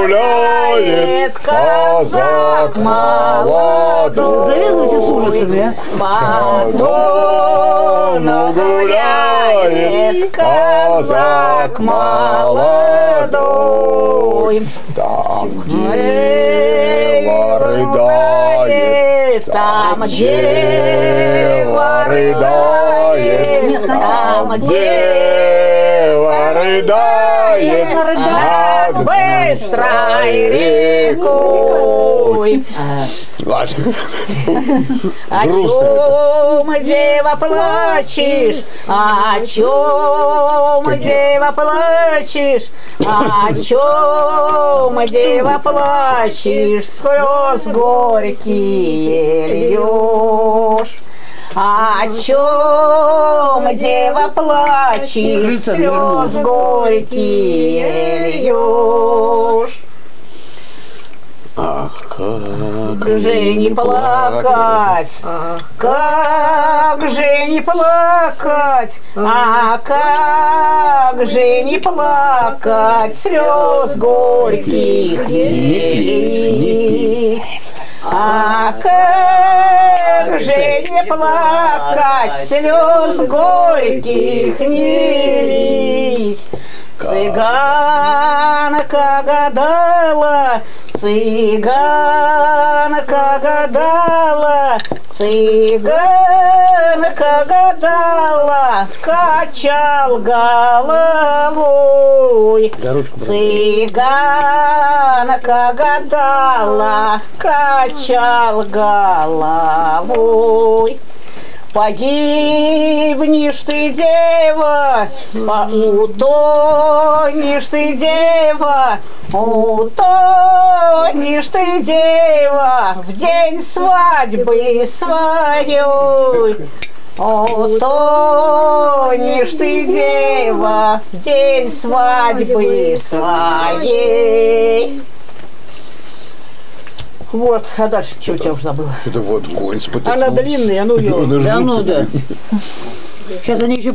гуляет казак молодой. Завязывайте с ужасами, По Дону гуляет казак молодой. Там дева рыдает, там дева рыдает, там дева рыдает над быстрой рекой. Ладно. О чем, дева, плачешь? О чем, дева, плачешь? О чем, дева, плачешь? Слез горькие льешь. О чем, дева, плачешь? Слез горькие льешь. Ах, как же не плакать, как же не плакать, а как же не плакать, слез горьких не лить. А как же не плакать, слез горьких не лить. Цыганка гадала, цыганка гадала, цыганка гадала, качал головой. Цыганка гадала, качал головой. Погибнешь ты, дева, утонешь ты, дева, утонешь ты, дева, в день свадьбы своей. Утонешь ты, дева, в день свадьбы своей. Вот, а дальше что у тебя уже забыла? Это вот конь спотыкнулся. Она длинная, ну ее. Да ну да. Сейчас они еще